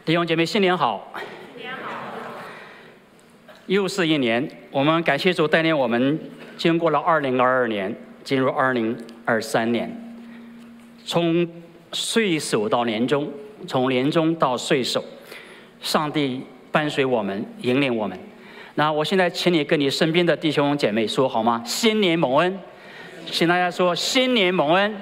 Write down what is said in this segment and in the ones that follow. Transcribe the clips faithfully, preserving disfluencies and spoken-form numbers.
弟兄姐妹，新年好！又是一年，我们感谢主带领我们经过了二零二二年，进入二零二三年。从岁首到年终，从年终到岁首，上帝伴随我们，引领我们。那我现在请你跟你身边的弟兄姐妹说好吗？新年蒙恩，请大家说新年蒙恩。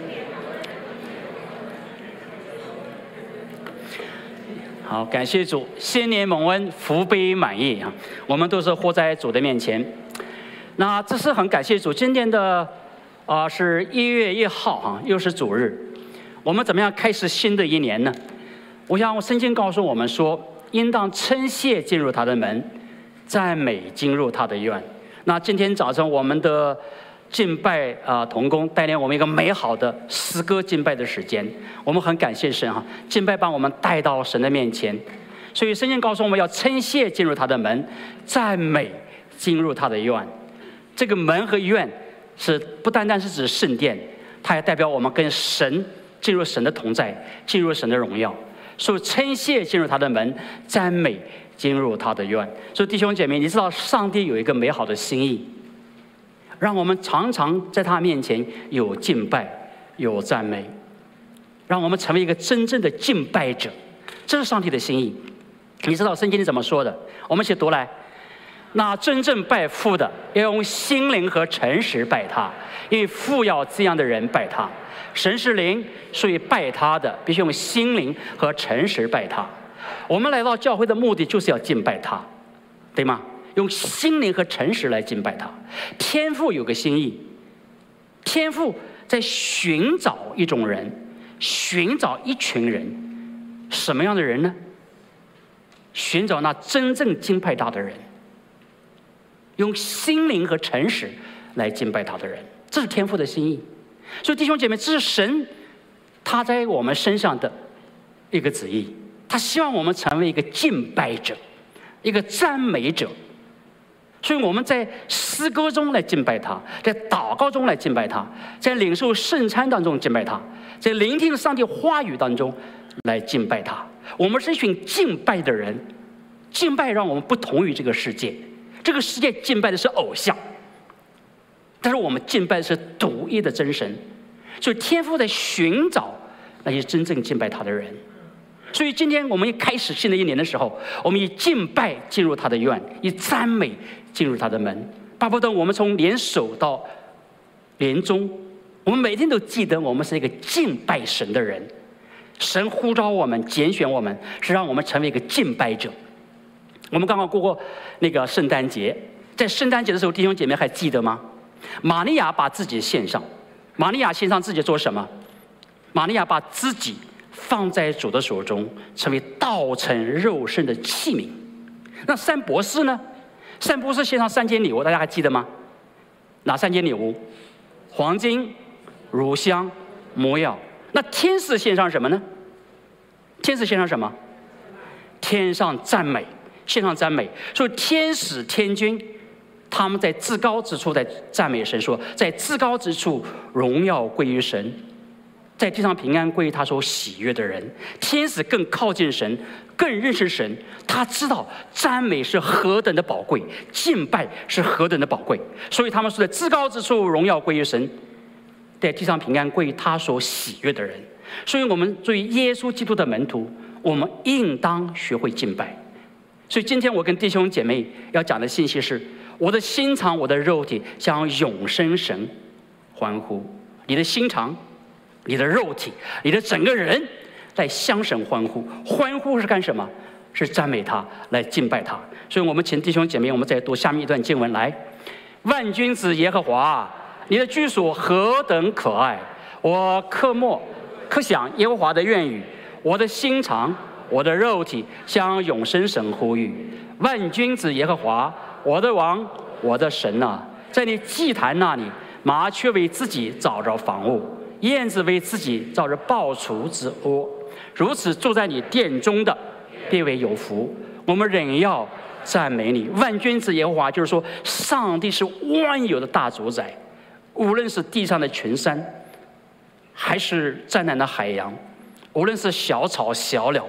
好，感谢主，新年蒙恩，福杯满溢啊！我们都是活在主的面前。那这是很感谢主，今天的啊、呃、是一月一号啊，又是主日。我们怎么样开始新的一年呢？我想圣经告诉我们说，应当称谢进入他的门，赞美进入他的院。那今天早上我们的敬拜啊，同工带领我们一个美好的诗歌敬拜的时间，我们很感谢神哈，敬拜把我们带到神的面前。所以圣经告诉我们要称谢进入他的门，赞美进入他的院。这个门和院是不单单是指圣殿，它也代表我们跟神进入神的同在，进入神的荣耀。所以称谢进入他的门，赞美进入他的院。所以弟兄姐妹，你知道上帝有一个美好的心意，让我们常常在他面前有敬拜，有赞美，让我们成为一个真正的敬拜者，这是上帝的心意。你知道圣经是怎么说的？我们一起读来。那真正拜父的，要用心灵和诚实拜他，因为父要这样的人拜他。神是灵，所以拜他的必须用心灵和诚实拜他。我们来到教会的目的就是要敬拜他，对吗？用心灵和诚实来敬拜他。天父有个心意，天父在寻找一种人，寻找一群人。什么样的人呢？寻找那真正敬拜他的人，用心灵和诚实来敬拜他的人，这是天父的心意。所以弟兄姐妹，这是神他在我们身上的一个旨意，他希望我们成为一个敬拜者，一个赞美者。所以我们在诗歌中来敬拜他，在祷告中来敬拜他，在领受圣餐当中敬拜他，在聆听上帝话语当中来敬拜他。我们是一群敬拜的人，敬拜让我们不同于这个世界。这个世界敬拜的是偶像，但是我们敬拜的是独一的真神。所以天父在寻找那些真正敬拜他的人。所以今天我们一开始新的一年的时候，我们以敬拜进入他的院，以赞美进入他的门。巴不得我们从年首到年终，我们每天都记得我们是一个敬拜神的人。神呼召我们，拣选我们，是让我们成为一个敬拜者。我们刚刚过过那个圣诞节，在圣诞节的时候，弟兄姐妹还记得吗？玛利亚把自己献上，玛利亚献上自己做什么？玛利亚把自己放在主的手中，成为道成肉身的器皿。那三博士呢？三博士献上三件礼物，大家还记得吗？哪三件礼物？黄金、乳香、魔药。那天使献上什么呢？天使献上什么？天上赞美，献上赞美。所以天使天君他们在至高之处在赞美神，说在至高之处荣耀归于神，在地上平安归于他所喜悦的人。天使更靠近神，更认识神，他知道赞美是何等的宝贵，敬拜是何等的宝贵。所以他们说，在至高之处荣耀归于神，在地上平安归于他所喜悦的人。所以我们作为耶稣基督的门徒，我们应当学会敬拜。所以今天我跟弟兄姐妹要讲的信息是，我的心肠，我的肉体向永生神欢呼。你的心肠，你的肉体，你的整个人在向神欢呼。欢呼是干什么？是赞美他，来敬拜他。所以我们请弟兄姐妹，我们再读下面一段经文来。万军之耶和华，你的居所何等可爱！我刻默刻想耶和华的愿语，我的心肠，我的肉体向永生神呼吁。万军之耶和华，我的王，我的神啊，在你祭坛那里，麻雀为自己找着房屋，燕子为自己造着抱雏之窝。如此住在你殿中的，便为有福。我们仍要赞美你。万军之耶和华，就是说上帝是万有的大主宰，无论是地上的群山，还是湛蓝的海洋，无论是小草小鸟，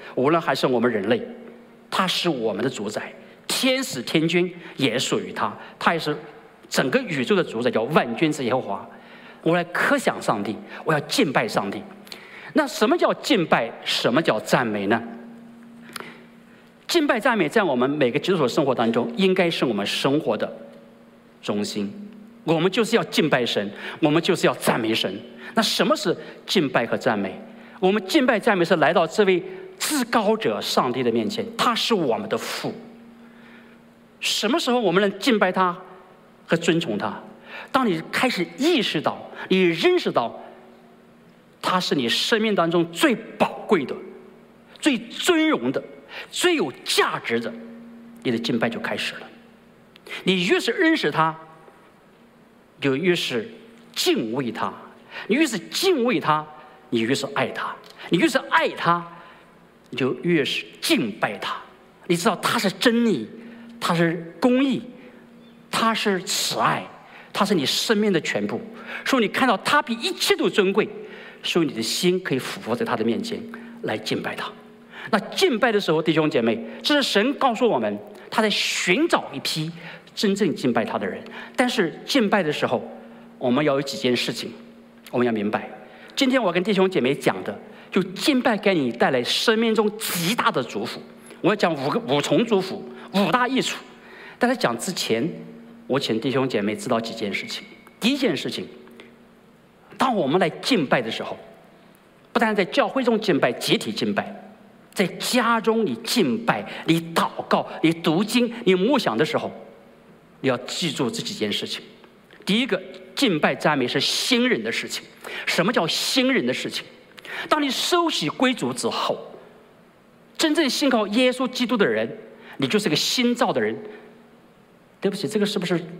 无论还是我们人类，他是我们的主宰，天使天君也属于他，他也是整个宇宙的主宰，叫万军之耶和华。我来科想上帝，我要敬拜上帝。那什么叫敬拜？什么叫赞美呢？敬拜赞美在我们每个基督徒生活当中，应该是我们生活的中心。我们就是要敬拜神，我们就是要赞美神。那什么是敬拜和赞美？我们敬拜赞美是来到这位至高者上帝的面前，他是我们的父。什么时候我们能敬拜他和尊崇他？当你开始意识到，你认识到他是你生命当中最宝贵的、最尊荣的、最有价值的，你的敬拜就开始了。你越是认识他，就越是敬畏他；你越是敬畏他，你越是爱他；你越是爱他，你就越是敬拜他。你知道他是真理，他是公义，他是慈爱，他是你生命的全部。所以你看到他比一切都尊贵，所以你的心可以俯伏在他的面前来敬拜他。那敬拜的时候，弟兄姐妹，这是神告诉我们，他在寻找一批真正敬拜他的人。但是敬拜的时候，我们要有几件事情，我们要明白。今天我跟弟兄姐妹讲的，就敬拜给你带来生命中极大的祝福。我要讲五个五重祝福，五大益处。但在讲之前，我请弟兄姐妹知道几件事情。第一件事情，当我们来敬拜的时候，不但在教会中敬拜，集体敬拜，在家中你敬拜，你祷告，你读经，你默想的时候，你要记住这几件事情。第一个，敬拜赞美是新人的事情。什么叫新人的事情？当你受洗归主之后，真正信靠耶稣基督的人，你就是个新造的人。对不起，这个是不是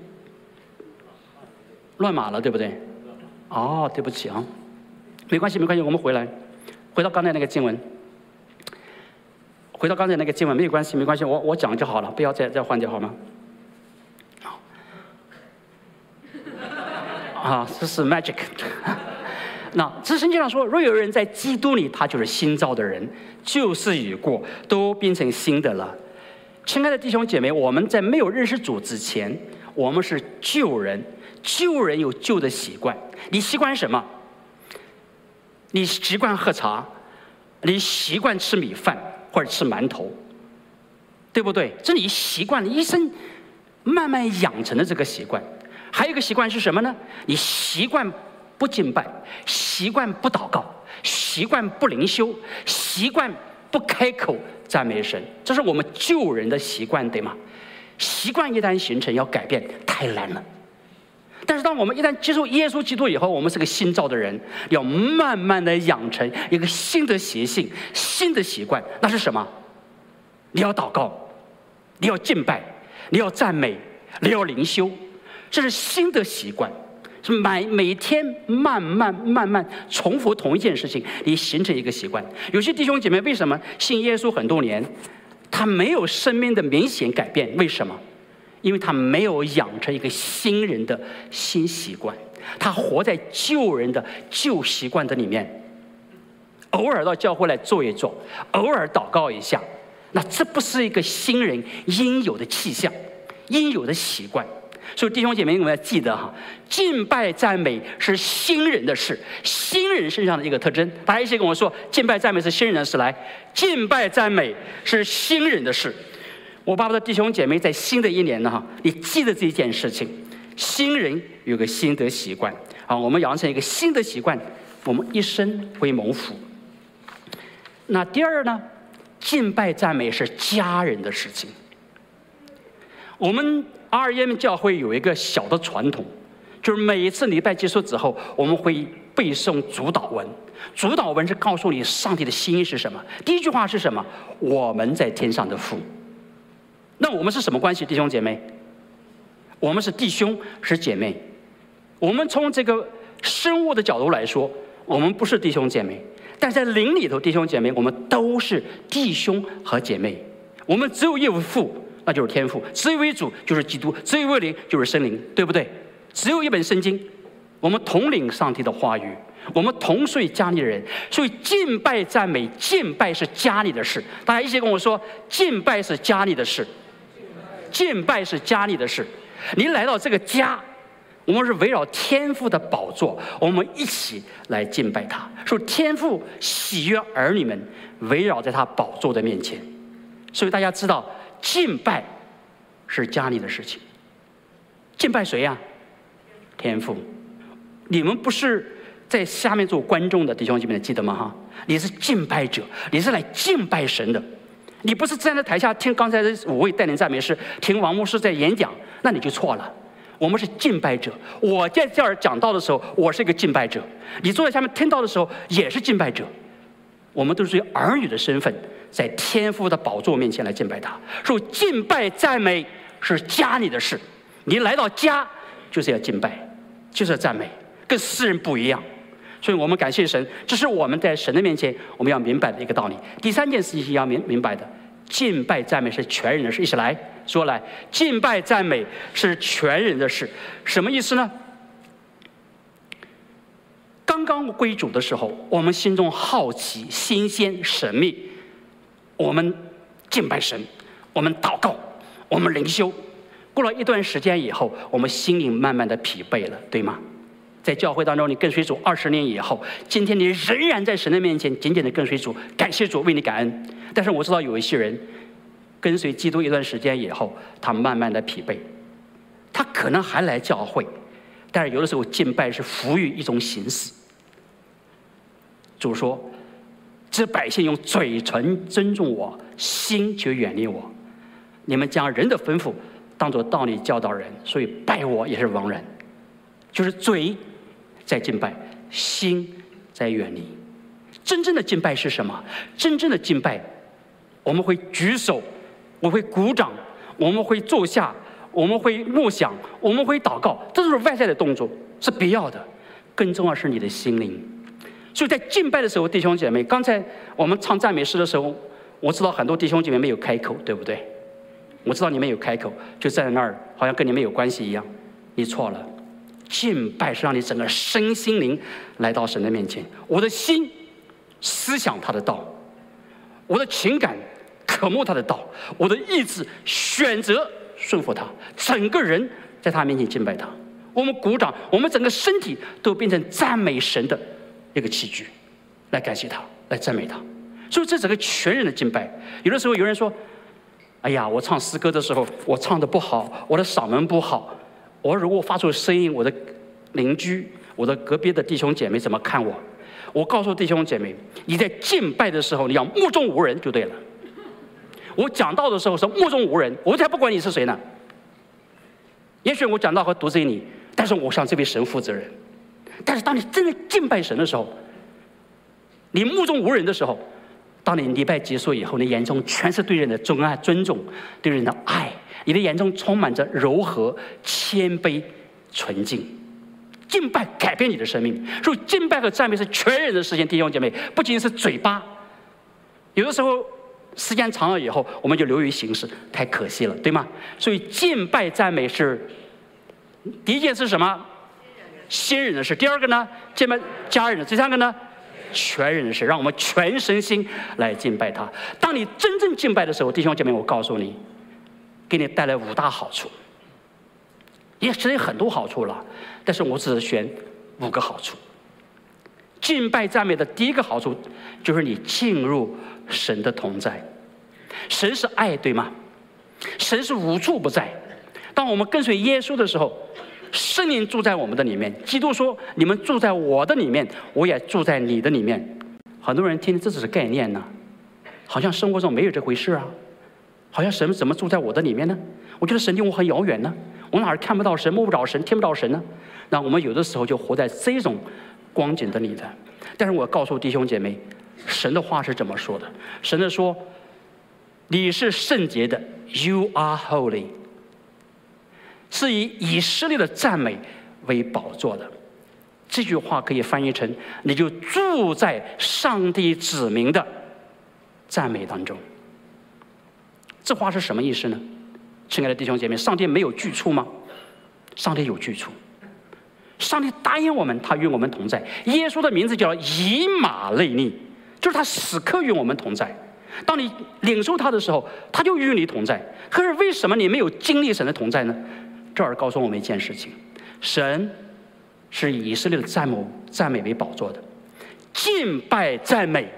乱码了？对不对？哦，对不起啊，没关系，没关系，我们回来，回到刚才那个经文，回到刚才那个经文，没有关系，没关系，我我讲就好了，不要再再换掉好吗？啊，这是 magic。那这圣经上说，若有人在基督里，他就是新造的人，旧事已过，都变成新的了。亲爱的弟兄姐妹，我们在没有认识主之前，我们是旧人，旧人有旧的习惯。你习惯什么？你习惯喝茶，你习惯吃米饭或者吃馒头，对不对？这你习惯了，一生慢慢养成的这个习惯。还有一个习惯是什么呢？你习惯不敬拜，习惯不祷告，习惯不灵修，习惯不开口赞美神，这是我们旧人的习惯，对吗？习惯一旦形成，要改变太难了。但是当我们一旦接受耶稣基督以后，我们是个新造的人，要慢慢的养成一个新的习性、新的习惯。那是什么？你要祷告，你要敬拜，你要赞美，你要灵修，这是新的习惯。是每每天慢慢慢慢重复同一件事情，你形成一个习惯。有些弟兄姐妹为什么信耶稣很多年，他没有生命的明显改变？为什么？因为他没有养成一个新人的新习惯，他活在旧人的旧习惯的里面，偶尔到教会来坐一坐，偶尔祷告一下，那这不是一个新人应有的气象，应有的习惯。所以弟兄姐妹，我们要记得哈，敬拜赞美是新人的事，新人身上的一个特征。大家一起跟我说，敬拜赞美是新人的事。来，敬拜赞美是新人的事。我巴不得弟兄姐妹在新的一年呢，哈，你记得这一件事情。新人有个新的习惯啊，我们养成一个新的习惯，我们一生会蒙福。那第二呢，敬拜赞美是家人的事情。我们 R E M 教会有一个小的传统，就是每一次礼拜结束之后，我们会背诵主祷文。主祷文是告诉你上帝的心意是什么。第一句话是什么？我们在天上的父。那我们是什么关系，弟兄姐妹？我们是弟兄，是姐妹。我们从这个生物的角度来说，我们不是弟兄姐妹，但在灵里头，弟兄姐妹，我们都是弟兄和姐妹。我们只有一位父，那就是天父；只有一位主，就是基督；只有一位灵，就是圣灵，对不对？只有一本圣经，我们统领上帝的话语， 我们同属于家里的人，所以敬拜赞美，敬拜是家里的事。大家一起跟我说，敬拜是家里的事，敬拜是家里的事。你来到这个家，我们是围绕天父的宝座，我们一起来敬拜他。说天父喜悦儿女们围绕在他宝座的面前。所以大家知道，敬拜是家里的事情。敬拜谁呀、啊？天父。你们不是在下面做观众的弟兄姐妹，记得吗？哈，你是敬拜者，你是来敬拜神的。你不是站在台下听刚才的五位带领赞美诗，听王牧师在演讲，那你就错了。我们是敬拜者。我在这儿讲道的时候，我是一个敬拜者；你坐在下面听到的时候，也是敬拜者。我们都是以儿女的身份，在天父的宝座面前来敬拜他。说敬拜赞美是家里的事，你来到家就是要敬拜，就是要赞美。跟世人不一样，所以我们感谢神，这是我们在神的面前我们要明白的一个道理。第三件事情要明明白的，敬拜赞美是全人的事。一起来说来，敬拜赞美是全人的事。什么意思呢？刚刚归主的时候，我们心中好奇、新鲜、神秘，我们敬拜神，我们祷告，我们灵修。过了一段时间以后，我们心灵慢慢的疲惫了，对吗？在教会当中，你跟随主二十年以后，今天你仍然在神的面前紧紧的跟随主，感谢主，为你感恩。但是我知道有一些人跟随基督一段时间以后，他慢慢的疲惫，他可能还来教会，但是有的时候敬拜是服于一种形式。主说：“这百姓用嘴唇尊重我，心却远离我。你们将人的吩咐当作道理教导人，所以拜我也是枉然。”就是嘴在敬拜，心在远离。真正的敬拜是什么？真正的敬拜，我们会举手，我会鼓掌，我们会坐下，我们会默想，我们会祷告，这都是外在的动作，是必要的。更重要是你的心灵。所以在敬拜的时候，弟兄姐妹，刚才我们唱赞美诗的时候，我知道很多弟兄姐妹没有开口，对不对？我知道你们有开口，就站在那儿，好像跟你们有关系一样。你错了。敬拜是让你整个身心灵来到神的面前，我的心思想他的道，我的情感渴慕他的道，我的意志选择顺服他，整个人在他面前敬拜他。我们鼓掌，我们整个身体都变成赞美神的一个器具，来感谢他，来赞美他。所以这整个全人的敬拜。有的时候有人说：“哎呀，我唱诗歌的时候，我唱的不好，我的嗓门不好。我如果发出声音，我的邻居、我的隔壁的弟兄姐妹怎么看我？”我告诉弟兄姐妹，你在敬拜的时候，你要目中无人就对了。我讲道的时候是目中无人，我才不管你是谁呢。也许我讲道会得罪你，但是我向这位神负责任。但是当你真的敬拜神的时候，你目中无人的时候，当你礼拜结束以后，你眼中全是对人的尊爱、尊重，对人的爱。你的眼中充满着柔和、谦卑、纯净。敬拜改变你的生命，所以敬拜和赞美是全人的事情。弟兄姐妹，不仅是嘴巴，有的时候时间长了以后，我们就流于形式，太可惜了，对吗？所以敬拜赞美是第一件是什么？先人的事。第二个呢？敬拜家人的。第三个呢？全人的事。让我们全身心来敬拜他。当你真正敬拜的时候，弟兄姐妹，我告诉你，给你带来五大好处，也其实有很多好处了，但是我只是选五个好处。敬拜赞美的第一个好处就是你进入神的同在。神是爱，对吗？神是无处不在。当我们跟随耶稣的时候，圣灵住在我们的里面。基督说：“你们住在我的里面，我也住在你的里面。”很多人听这只是概念呢，好像生活中没有这回事啊。好像神怎么住在我的里面呢？我觉得神离我很遥远呢，我哪儿看不到神，摸不着神，听不到神呢？那我们有的时候就活在这种光景的里的。但是我告诉弟兄姐妹，神的话是怎么说的？神的说：“你是圣洁的 ，You are holy。”是以以色列的赞美为宝座的。这句话可以翻译成：你就住在上帝子民的赞美当中。这话是什么意思呢？亲爱的弟兄姐妹，上帝没有居处吗？上帝有居处。 上帝答应我们，他与我们同在。耶稣的名字叫以马内利，就是他时刻与我们同在。当你领受他的时候，他就与你同在。可是为什么你没有经历神的同在呢？这儿告诉我们一件事情：神是以以色列的赞美赞美为宝座的，敬拜赞美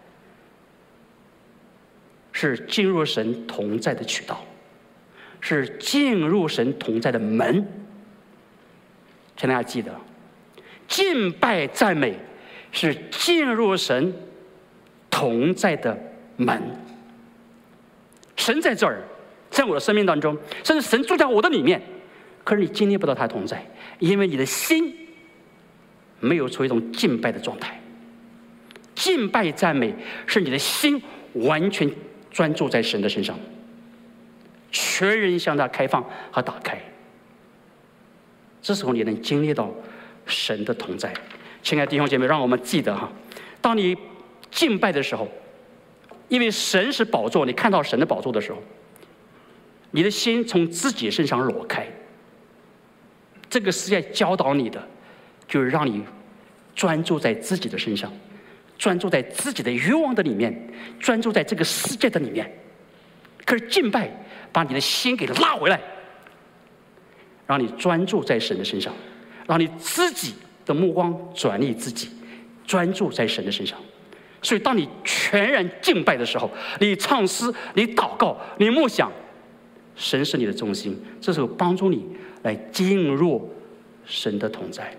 是进入神同在的渠道，是进入神同在的门。请大家记得，敬拜赞美是进入神同在的门。神在这儿，在我的生命当中，甚至神住在我的里面，可是你经历不到他同在，因为你的心没有处于一种敬拜的状态。敬拜赞美是你的心完全专注在神的身上，全人向他开放和打开。这时候你能经历到神的同在。亲爱的弟兄姐妹，让我们记得哈，当你敬拜的时候，因为神是宝座，你看到神的宝座的时候，你的心从自己身上裸开。这个世界教导你的，就是让你专注在自己的身上，专注在自己的欲望的里面，专注在这个世界的里面。可是敬拜把你的心给拉回来，让你专注在神的身上，让你自己的目光转移自己，专注在神的身上。所以当你全然敬拜的时候，你唱诗，你祷告，你默想，神是你的中心，这时候帮助你来进入神的同在。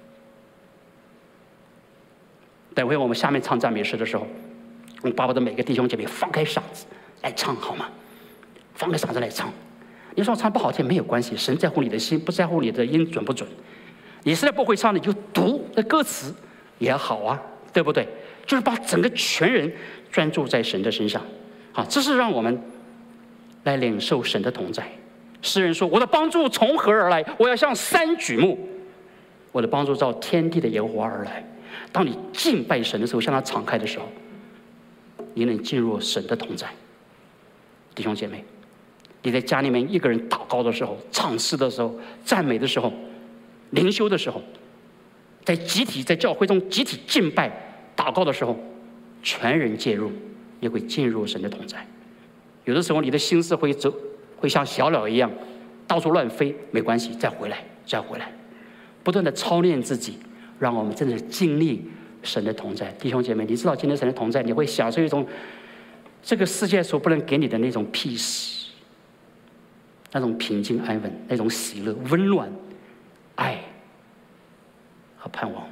等会我们下面唱赞美诗的时候，我把我的每个弟兄姐妹放开嗓子来唱好吗？放开嗓子来唱。你说唱不好听没有关系，神在乎你的心，不在乎你的音准不准。你实在不会唱，你就读那歌词也好啊，对不对？就是把整个全人专注在神的身上啊，这是让我们来领受神的同在。诗人说：“我的帮助从何而来？我要向山举目，我的帮助照天地的耶和华而来。”当你敬拜神的时候，向他敞开的时候，你能进入神的同在。弟兄姐妹，你在家里面一个人祷告的时候、唱诗的时候、赞美的时候、灵修的时候，在集体在教会中集体敬拜祷告的时候，全人介入，也会进入神的同在。有的时候你的心思会走，会像小鸟一样到处乱飞，没关系，再回来，再回来，不断的操练自己，让我们真的经历神的同在。弟兄姐妹，你知道今天神的同在，你会享受一种这个世界所不能给你的那种 peace， 那种平静安稳，那种喜乐、温暖、爱和盼望。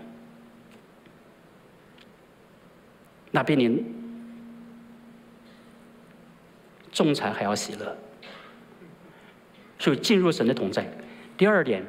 那比你仲裁还要喜乐。所以进入神的同在。第二点，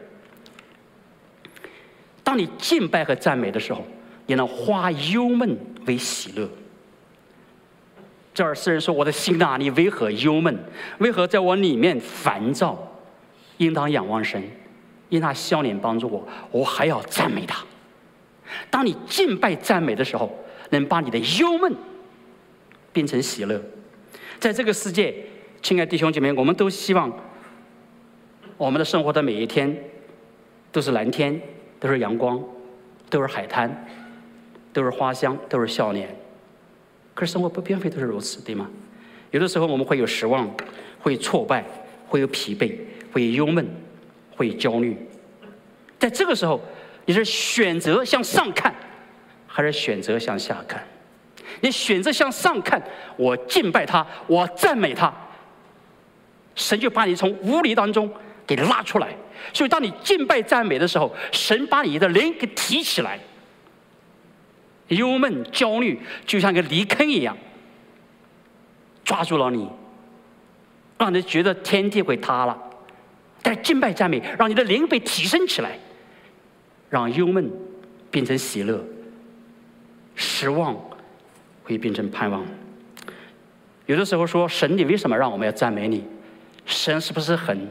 当你敬拜和赞美的时候，也能化忧闷为喜乐。这儿诗人说：“我的心啊，你为何忧闷？为何在我里面烦躁？应当仰望神，因他笑脸帮助我，我还要赞美他。”当你敬拜赞美的时候，能把你的忧闷变成喜乐。在这个世界，亲爱的弟兄姐妹，我们都希望我们的生活的每一天都是蓝天，都是阳光，都是海滩，都是花香，都是笑脸。可是生活不并非都是如此，对吗？有的时候我们会有失望，会有挫败，会有疲惫，会有忧闷，会有焦虑。在这个时候，你是选择向上看，还是选择向下看？你选择向上看，我敬拜他，我赞美他，神就把你从无理当中给拉出来。所以当你敬拜赞美的时候，神把你的灵给提起来。忧闷焦虑就像一个泥坑一样抓住了你，让你觉得天地会塌了。但敬拜赞美让你的灵被提升起来，让忧闷变成喜乐，失望会变成盼望。有的时候说，神你为什么让我们要赞美你？神是不是很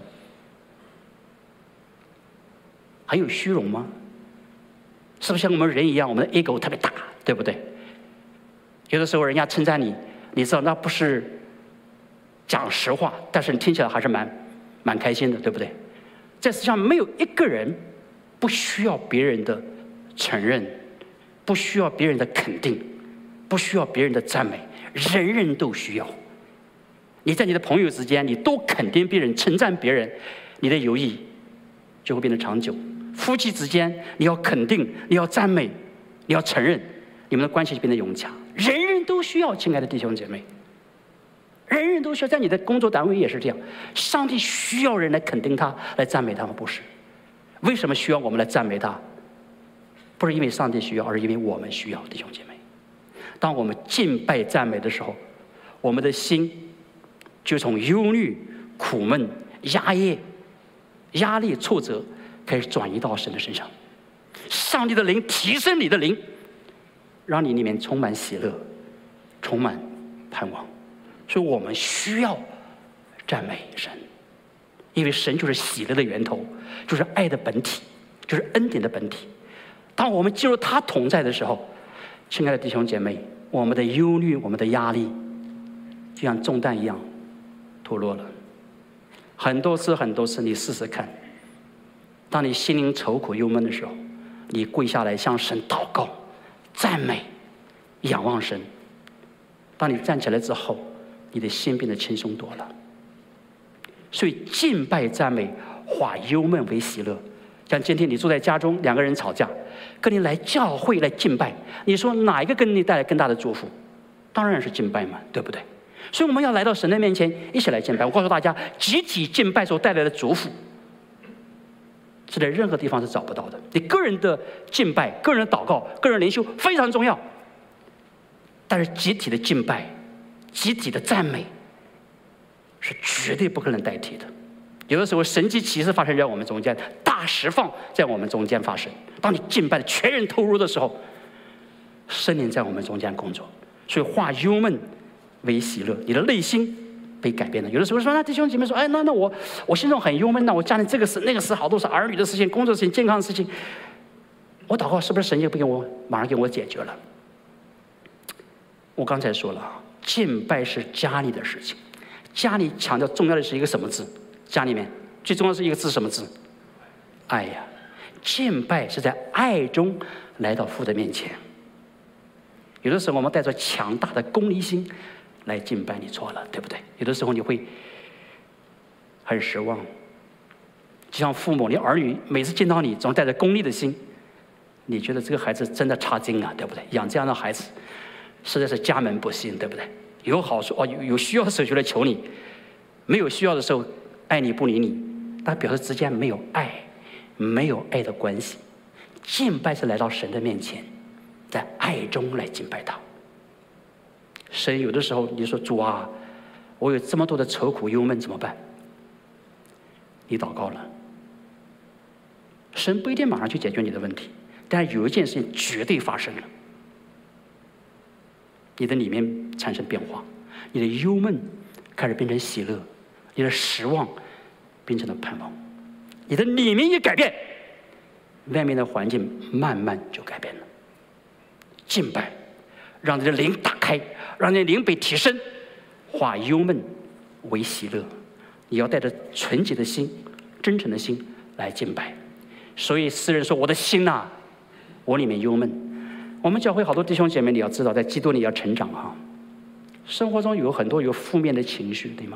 很有虚荣吗？是不是像我们人一样，我们的 ego 特别大，对不对？有的时候人家称赞你，你知道那不是讲实话，但是你听起来还是蛮蛮开心的，对不对？在世上没有一个人不需要别人的承认，不需要别人的肯定，不需要别人的赞美，人人都需要。你在你的朋友之间，你多肯定别人、称赞别人，你的友谊就会变得长久。夫妻之间，你要肯定，你要赞美，你要承认，你们的关系就变得融洽。人人都需要，亲爱的弟兄姐妹，人人都需要。在你的工作单位也是这样，上帝需要人来肯定他，来赞美他吗？不是。为什么需要我们来赞美他？不是因为上帝需要，而是因为我们需要，弟兄姐妹。当我们敬拜赞美的时候，我们的心就从忧虑、苦闷、压抑、压力、挫折开始转移到神的身上。上帝的灵提升你的灵，让你里面充满喜乐，充满盼望。所以我们需要赞美神，因为神就是喜乐的源头，就是爱的本体，就是恩典的本体。当我们进入他同在的时候，亲爱的弟兄姐妹，我们的忧虑、我们的压力就像重担一样脱落了。很多次很多次，你试试看，当你心灵愁苦忧闷的时候，你跪下来向神祷告、赞美、仰望神。当你站起来之后，你的心变得轻松多了。所以敬拜赞美化忧闷为喜乐。像今天你住在家中，两个人吵架，跟你来教会来敬拜，你说哪一个给你带来更大的祝福？当然是敬拜嘛，对不对？所以我们要来到神的面前，一起来敬拜。我告诉大家，集体敬拜所带来的祝福是在任何地方是找不到的。你个人的敬拜、个人的祷告、个人灵修非常重要，但是集体的敬拜、集体的赞美是绝对不可能代替的。有的时候神迹奇事发生在我们中间，大释放在我们中间发生。当你敬拜的全人投入的时候，圣灵在我们中间工作，所以化忧闷为喜乐，你的内心被改变了。有的时候说，那弟兄姐妹说，哎，那那我我心中很忧闷，那我家里这个事那个事，好多是儿女的事情、工作的事情、健康的事情，我祷告是不是神就不给我马上给我解决了？我刚才说了，敬拜是家里的事情，家里强调重要的是一个什么字？家里面最重要的是一个字，什么字？爱呀！敬拜是在爱中来到父的面前。有的时候我们带着强大的功利心来敬拜，你错了，对不对？有的时候你会很失望，就像父母，你儿女每次见到你总带着功利的心，你觉得这个孩子真的差劲啊，对不对？养这样的孩子实在是家门不幸，对不对？有好处哦，有有需要的时候就来求你，没有需要的时候爱你不理你，但表示之间没有爱，没有爱的关系。敬拜是来到神的面前，在爱中来敬拜他。神有的时候你说，主啊，我有这么多的愁苦忧闷怎么办？你祷告了，神不一定马上去解决你的问题，但是有一件事情绝对发生了，你的里面产生变化，你的忧闷开始变成喜乐，你的失望变成了盼望，你的里面一改变，外面的环境慢慢就改变了。敬拜让你的灵打开，让你的灵被提升，化忧闷为喜乐。你要带着纯洁的心、真诚的心来敬拜。所以诗人说，我的心啊，我里面忧闷。我们教会好多弟兄姐妹，你要知道，在基督里要成长哈。生活中有很多有负面的情绪，对吗？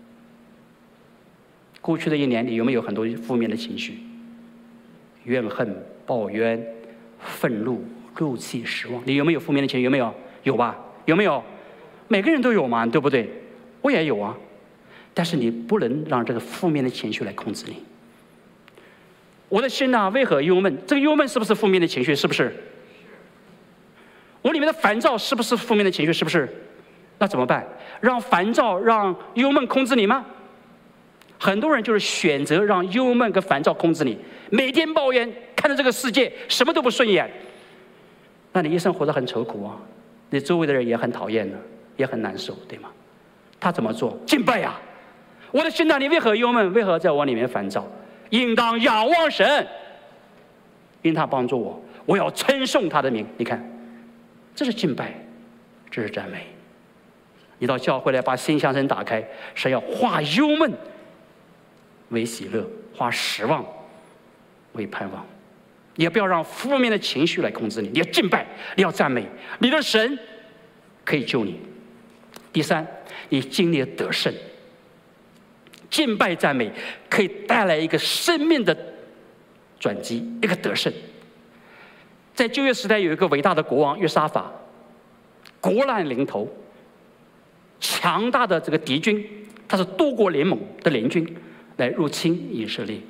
过去的一年，你有没有很多负面的情绪？怨恨、抱怨、愤怒、怒气、失望，你有没有负面的情绪？有没有？有吧？有没有？每个人都有嘛，对不对？我也有啊。但是你不能让这个负面的情绪来控制你。我的心啊，为何忧闷？这个忧闷是不是负面的情绪？是不是？我里面的烦躁是不是负面的情绪？是不是？那怎么办？让烦躁、让忧闷控制你吗？很多人就是选择让忧闷跟烦躁控制你，每天抱怨，看着这个世界什么都不顺眼，那你一生活得很愁苦啊，你周围的人也很讨厌呢，也很难受，对吗？他怎么做？敬拜呀！我的心啊，你为何忧闷？为何在我里面烦躁？应当仰望神，因他帮助我，我要称颂他的名。你看，这是敬拜，这是赞美。你到教会来，把心向神打开，神要化忧闷为喜乐，化失望为盼望。 你也不要让负面的情绪来控制你。你要敬拜，你要赞美，你的神可以救你。第三，你经历了得胜。敬拜赞美可以带来一个生命的转机，一个得胜。在旧约时代，有一个伟大的国王约沙法，国难临头，强大的这个敌军，他是多国联盟的联军来入侵以色列。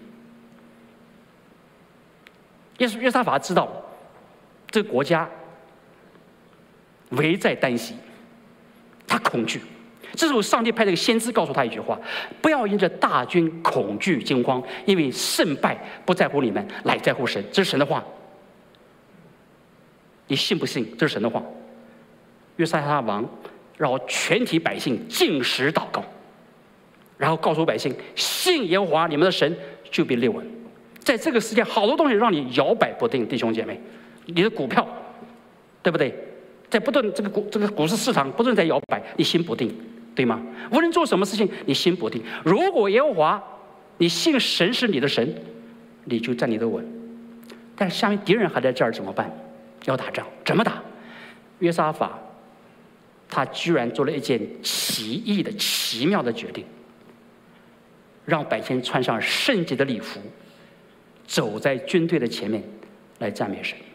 约约沙法知道这个国家危在旦夕，他恐惧。这时候，上帝派了一个先知告诉他一句话：不要因着大军恐惧惊慌，因为胜败不在乎你们，乃在乎神。这是神的话，你信不信？这是神的话。约沙法王让全体百姓禁食祷告，然后告诉百姓：信耶和华你们的神，就必立稳。在这个世界，好多东西让你摇摆不定，弟兄姐妹，你的股票，对不对？在不断这个股这个股市市场不断在摇摆，你心不定。对吗？无论做什么事情，你心不定。如果耶和华，你信神是你的神，你就站立得稳。但是下面敌人还在这儿，怎么办？要打仗，怎么打？约沙法，他居然做了一件奇异的、奇妙的决定，让百姓穿上圣洁的礼服，走在军队的前面来赞美神。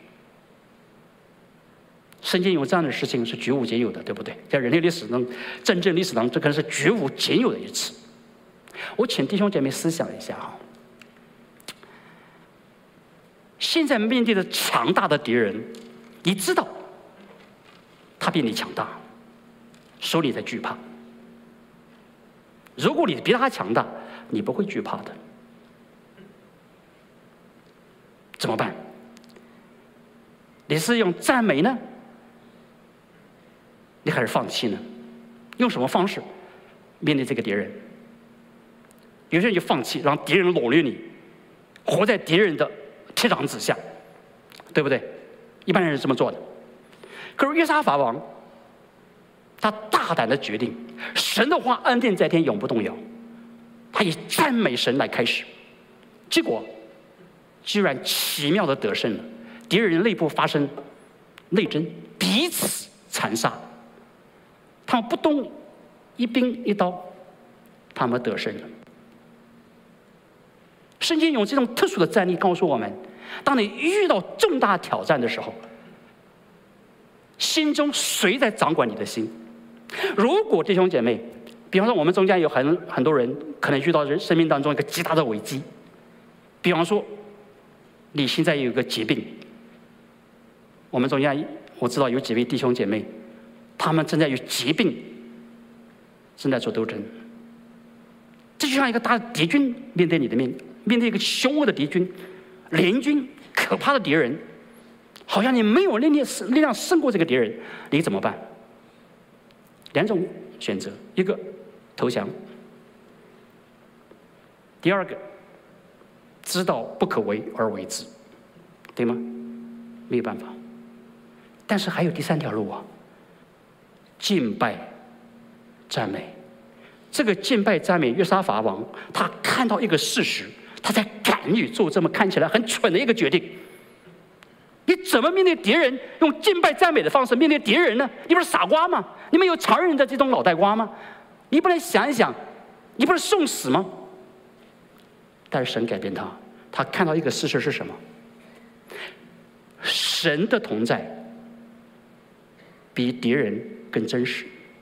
圣经有这样的事情是绝无仅有的，对不对？在人类历史中、政治历史当中，这可能是绝无仅有的一次。我请弟兄姐妹思想一下哈，现在面对的强大的敌人，你知道他比你强大，所以你才惧怕。如果你比他强大，你不会惧怕的。怎么办？你是用赞美呢？你还是放弃呢？用什么方式面对这个敌人？有些人就放弃，让敌人掳掠你，活在敌人的铁掌之下，对不对？一般人是这么做的。可是约沙法王，他大胆的决定，神的话安定在天，永不动摇。他以赞美神来开始，结果居然奇妙的得胜了。敌人内部发生内争，彼此残杀。他们不动一兵一刀，他们得胜了。圣经用这种特殊的战例告诉我们：当你遇到重大挑战的时候，心中谁在掌管你的心？如果弟兄姐妹，比方说我们中间有很很多人可能遇到人生命当中一个极大的危机，比方说你现在有一个疾病。我们中间我知道有几位弟兄姐妹，他们正在与疾病正在做斗争。这就像一个大敌军面对你的面，面对一个凶恶的敌军、联军、可怕的敌人，好像你没有力量力量胜过这个敌人，你怎么办？两种选择：一个投降，第二个知道不可为而为之，对吗？没有办法。但是还有第三条路啊，敬拜赞美。这个敬拜赞美约沙法王，他看到一个事实，他才敢于做这么看起来很蠢的一个决定。你怎么面对敌人？用敬拜赞美的方式面对敌人呢？你不是傻瓜吗？你们有常人的这种脑袋瓜吗？你不能想一想，你不是送死吗？但是神改变他，他看到一个事实是什么？神的同在比敌人更真实。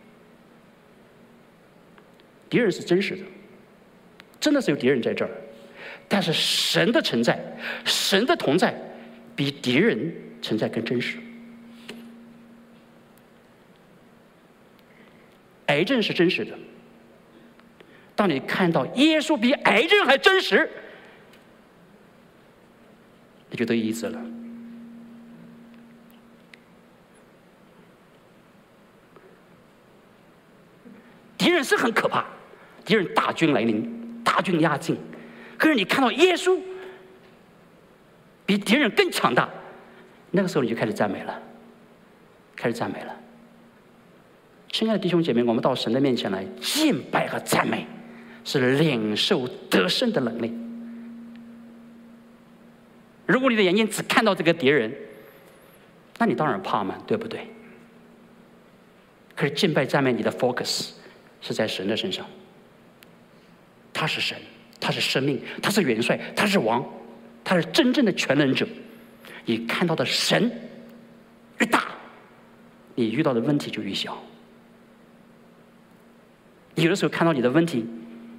敌人是真实的，真的是有敌人在这儿，但是神的存在，神的同在比敌人存在更真实。癌症是真实的，当你看到耶稣比癌症还真实，你就得医治了。敌人是很可怕，敌人大军来临，大军压境。可是你看到耶稣比敌人更强大，那个时候你就开始赞美了，开始赞美了。亲爱的弟兄姐妹，我们到神的面前来敬拜和赞美，是领受得胜的能力。 如果你的眼睛只看到这个敌人，那你当然怕嘛，对不对？可是敬拜赞美你的 focus 是在神的身上，他是神，他是生命，他是元帅，他是王，他是真正的全能者。你看到的神越大，你遇到的问题就越小。有的时候看到你的问题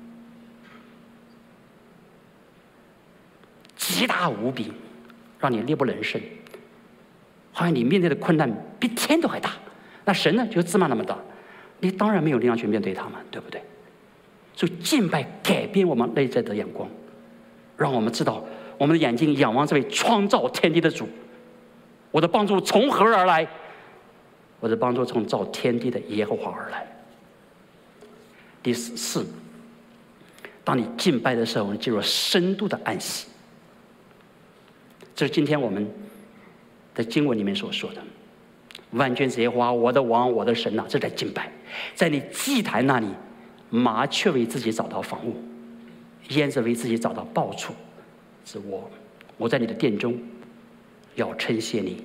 极大无比，让你力不能胜，好像你面对的困难比天都还大。那神呢，就芝麻那么大，你当然没有力量去面对他们，对不对？所以敬拜改变我们内在的眼光，让我们知道我们的眼睛仰望这位创造天地的主。我的帮助从何而来？我的帮助从造天地的耶和华而来。第四，当你敬拜的时候，你进入深度的安息。这是今天我们的经文里面所说的：万军之耶和华，我的王，我的神呐、啊！这在敬拜，在你祭坛那里，麻雀为自己找到房屋，燕子为自己找到报处。是我，我在你的殿中要称谢你。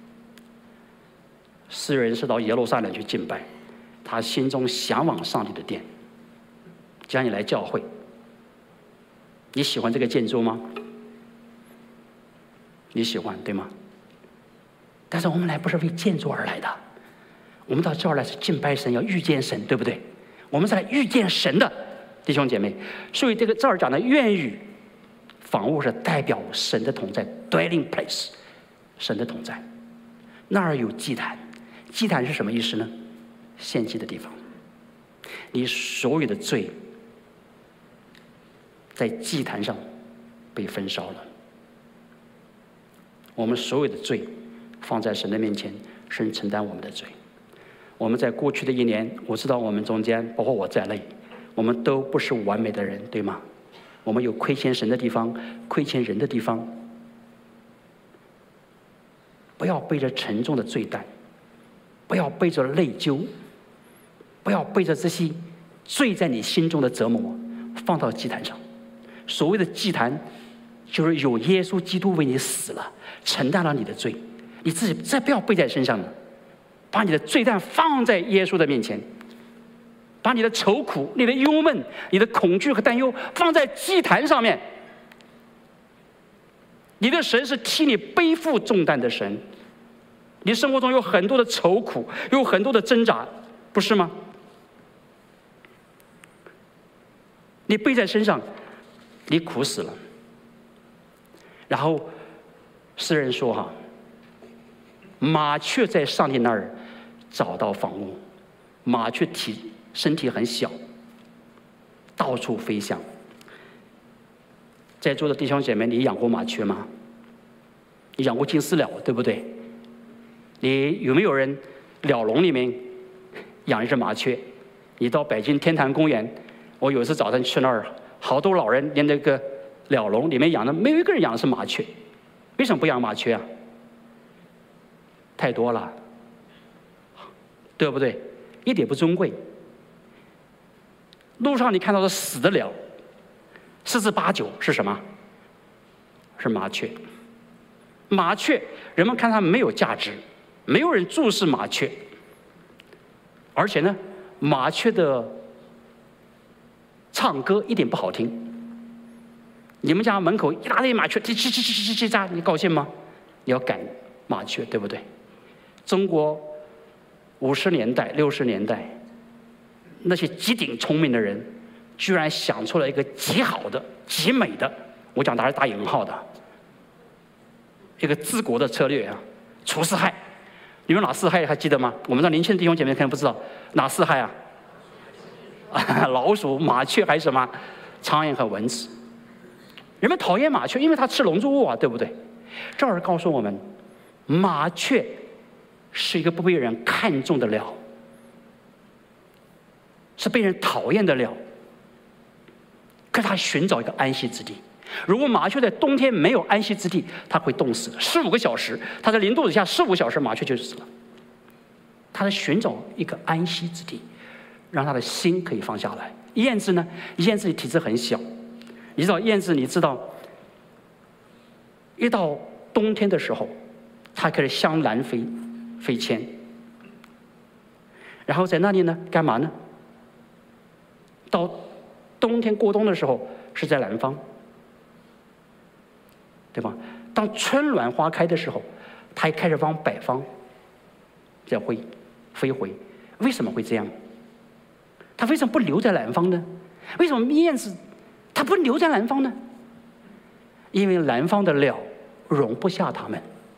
诗人是到耶路撒冷去敬拜，他心中向往上帝的殿。只要你来教会，你喜欢这个建筑吗？你喜欢，对吗？但是我们来不是为建筑而来的，我们到这儿来是敬拜神，要遇见神，对不对？我们是来遇见神的，弟兄姐妹。所以这个这儿讲的院宇房屋是代表神的同在 ，dwelling place， 神的同在。那儿有祭坛，祭坛是什么意思呢？献祭的地方。你所有的罪在祭坛上被焚烧了。我们所有的罪放在神的面前，神承担我们的罪。我们在过去的一年，我知道我们中间，包括我在内，我们都不是完美的人，对吗？我们有亏欠神的地方，亏欠人的地方。不要背着沉重的罪担，不要背着内疚，不要背着这些罪在你心中的折磨放到祭坛上。所谓的祭坛，就是有耶稣基督为你死了，承担了你的罪，你自己再不要背在身上了，把你的罪担放在耶稣的面前，把你的愁苦、你的忧闷、你的恐惧和担忧放在祭坛上面。你的神是替你背负重担的神，你生活中有很多的愁苦，有很多的挣扎，不是吗？你背在身上，你苦死了。然后诗人说哈，麻雀在上帝那儿找到房屋，麻雀体身体很小，到处飞翔。在座的弟兄姐妹，你养过麻雀吗？你养过金丝鸟，对不对？你有没有人鸟笼里面养一只麻雀？你到北京天坛公园，我有一次早晨去那儿，好多老人连那个鸟笼里面养的，没有一个人养的是麻雀。为什么不养麻雀啊？太多了，对不对？一点不尊贵。路上你看到的死的鸟，十之八九是什么？是麻雀。麻雀，人们看它没有价值，没有人注视麻雀。而且呢，麻雀的唱歌一点不好听。你们家门口一大堆麻雀，叽叽叽叽叽叽喳，你高兴吗？你要赶麻雀，对不对？中国五十年代、六十年代，那些极顶聪明的人，居然想出了一个极好的、极美的，我讲的还是打引号的，一个治国的策略啊，除四害。你们哪四害还记得吗？我们的年轻的弟兄姐妹可能不知道，哪四害啊？老鼠、麻雀还是什么？苍蝇和蚊子。人们讨厌麻雀，因为它吃农作物啊，对不对？这儿告诉我们，麻雀是一个不被人看重的鸟，是被人讨厌的鸟。可是它寻找一个安息之地。如果麻雀在冬天没有安息之地，它会冻死十五个小时。它在零度以下十五小时，麻雀就死了。它在寻找一个安息之地，让它的心可以放下来。燕子呢？燕子体质很小。你知道燕子，你知道一到冬天的时候，它开始向南飞飞迁，然后在那里呢干嘛呢？到冬天过冬的时候是在南方，对吧？当春暖花开的时候，它也开始往北方再飞飞回。为什么会这样？它为什么不留在南方呢？为什么燕子它不留在南方呢？因为南方的鸟容不下它们，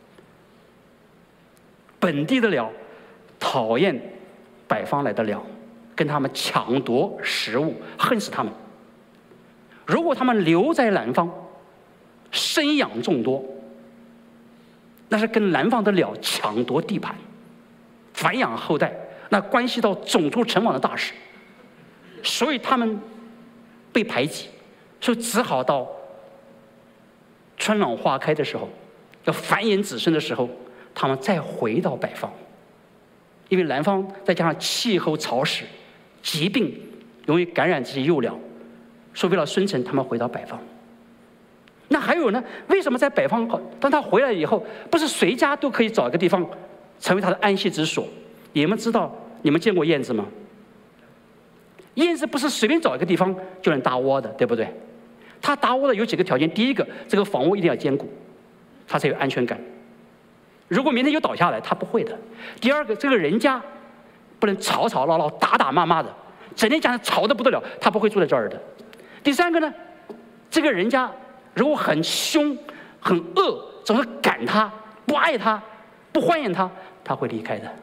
本地的鸟讨厌北方来的鸟，跟他们抢夺食物，恨死他们。如果他们留在南方，生养众多，那是跟南方的鸟抢夺地盘，繁衍后代，那关系到种族存亡的大事。所以他们被排挤，所以只好到春暖花开的时候，要繁衍子孙的时候，他们再回到北方。因为南方再加上气候潮湿，疾病容易感染这些幼鸟，所以为了生存，他们回到北方。那还有呢？为什么在北方，当他回来以后，不是随家都可以找一个地方成为他的安息之所？你们知道，你们见过燕子吗？燕子不是随便找一个地方就能搭窝的，对不对？它搭窝的有几个条件：第一个，这个房屋一定要坚固，它才有安全感。如果明天又倒下来，它不会的。第二个，这个人家不能吵吵闹闹、打打骂骂的，整天讲吵得不得了，他不会住在这儿的。第三个呢，这个人家如果很凶、很恶，总是赶他、不爱他、不欢迎他，他会离开的。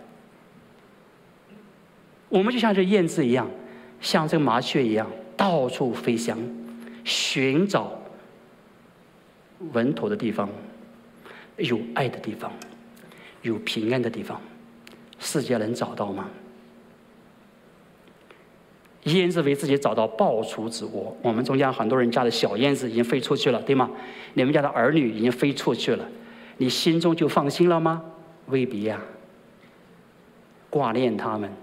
我们就像这燕子一样，像这个麻雀一样，到处飞翔，寻找稳妥的地方，有爱的地方，有平安的地方。世界能找到吗？燕子为自己找到抱雏之窝。我们中间很多人家的小燕子已经飞出去了，对吗？你们家的儿女已经飞出去了，你心中就放心了吗？未必呀。挂念他们，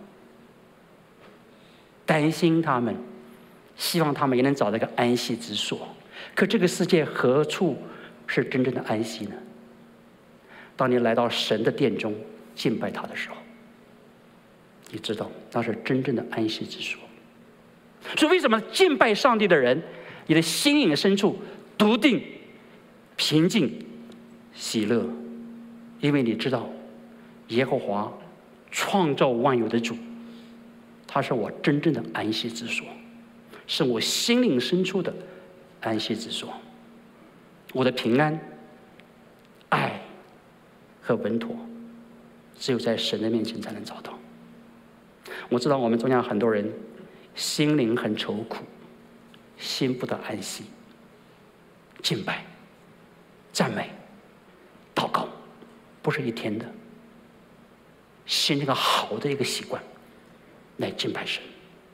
担心他们，希望他们也能找到一个安息之所。可这个世界何处是真正的安息呢？当你来到神的殿中敬拜他的时候，你知道那是真正的安息之所。所以为什么敬拜上帝的人，你的心灵深处笃定、平静、喜乐？因为你知道耶和华创造万有的主，他是我真正的安息之所，是我心灵深处的安息之所。我的平安、爱和稳妥，只有在神的面前才能找到。我知道我们中间很多人心灵很愁苦，心不得安息。敬拜、赞美、祷告，不是一天的，形成一个好的一个习惯来敬拜神。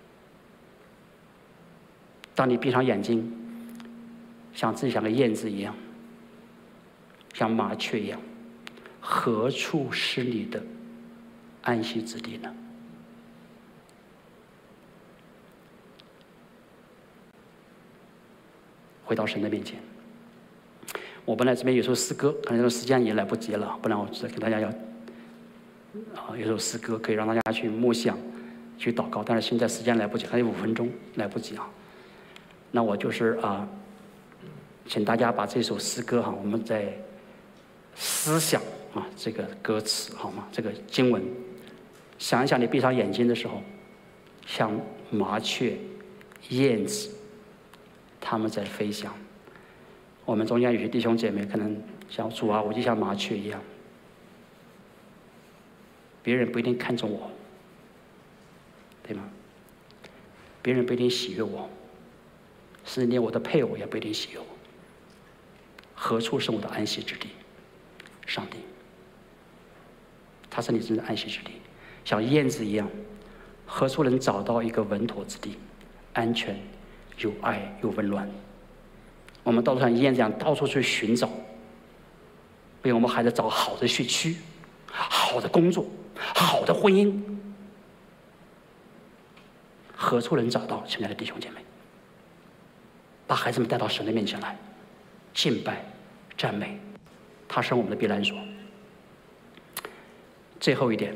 当你闭上眼睛，像自己像个燕子一样，像麻雀一样，何处是你的安息之地呢？回到神的面前。我本来这边有首诗歌，可能这个时间也来不及了，不然我再给大家要啊，有首诗歌可以让大家去默想、去祷告，但是现在时间来不及，还有五分钟，来不及啊。那我就是啊，请大家把这首诗歌哈，我们在思想啊这个歌词好吗？这个经文，想一想，你闭上眼睛的时候，像麻雀、燕子。他们在飞翔。我们中间有些弟兄姐妹可能想主啊，我就像麻雀一样，别人不一定看重我，对吗？别人不一定喜悦我，甚至连我的配偶也不一定喜悦我。何处是我的安息之地？上帝，他是你真的安息之地。像燕子一样，何处能找到一个稳妥之地，安全？有爱有温暖，我们到处像燕子一样到处去寻找，为我们孩子找好的学区、好的工作、好的婚姻，何处能找到？亲爱的弟兄姐妹，把孩子们带到神的面前来，敬拜、赞美、 他是我们的避难所。最后一点，